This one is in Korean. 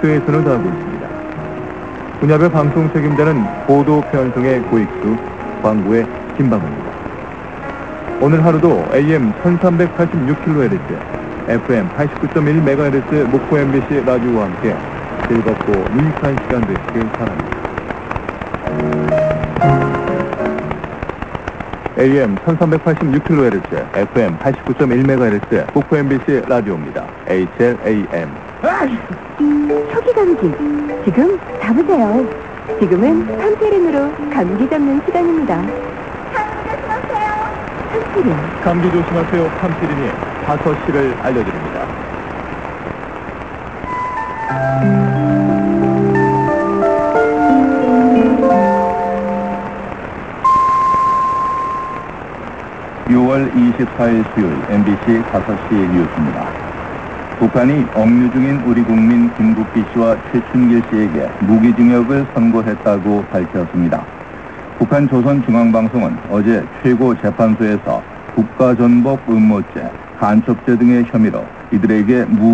최선을 다하고 있습니다. 분야별 방송 책임자는 보도 편성의 고익수, 광고의 김방우입니다. 오늘 하루도 AM 1386kHz, FM 89.1MHz 목포 MBC 라디오와 함께 즐겁고 유익한 시간 되시길 바랍니다. AM 1386kHz, FM 89.1MHz 목포 MBC 라디오입니다. HLAM. 초기 감기. 지금 잡으세요. 지금은 팜피린으로 감기 잡는 시간입니다. 팜피린. 감기 조심하세요. 팜피린이 5시를 알려드립니다. (6월 24일) 수요일 MBC 5시 뉴스입니다. 북한이 억류 중인 우리 국민 김국기 씨와 최춘길 씨에게 무기징역을 선고했다고 밝혔습니다. 북한 조선중앙방송은 어제 최고재판소에서 국가전복 음모죄, 간첩죄 등의 혐의로 이들에게